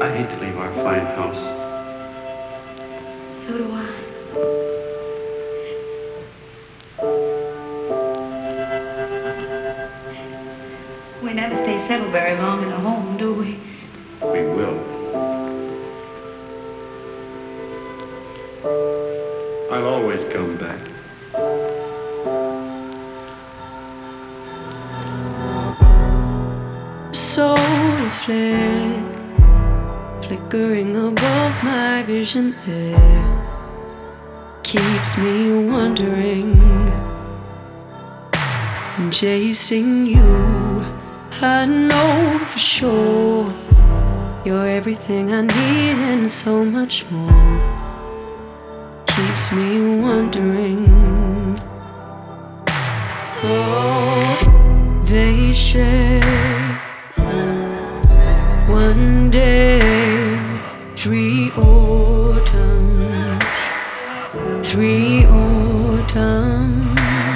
I hate to leave our fine house. So do I. We never stay settled very long in a home, do we? We will. I'll always come back. Solar flare flickering above my vision there keeps me wondering and chasing you. I know for sure you're everything I need and so much more. Keeps me wondering. Oh, they say one day, 3 autumns, 3 autumns.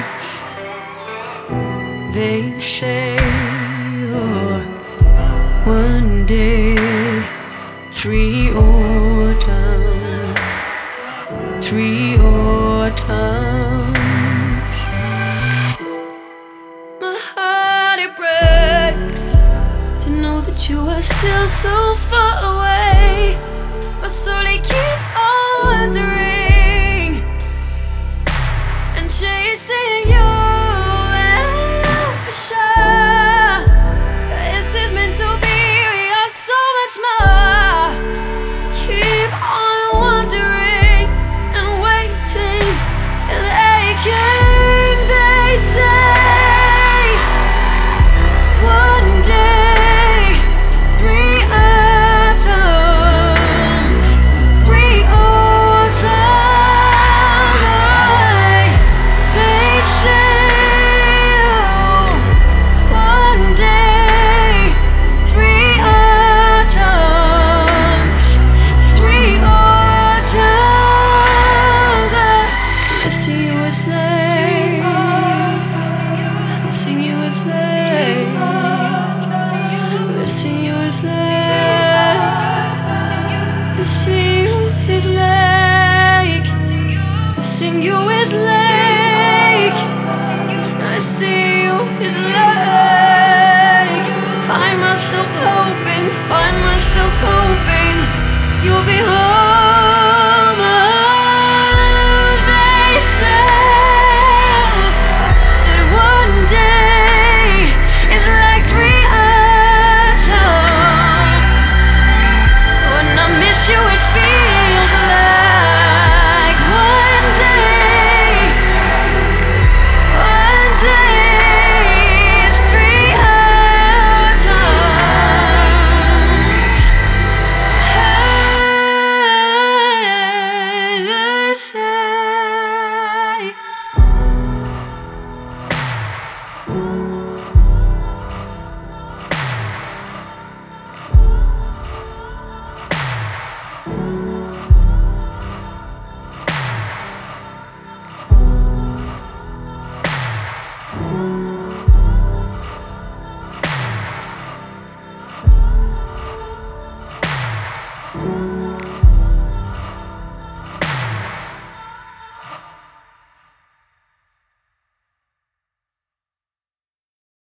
They say, oh, one day, 3 autumns, 3 autumns. My heart it breaks to know that you are still so far away, but slowly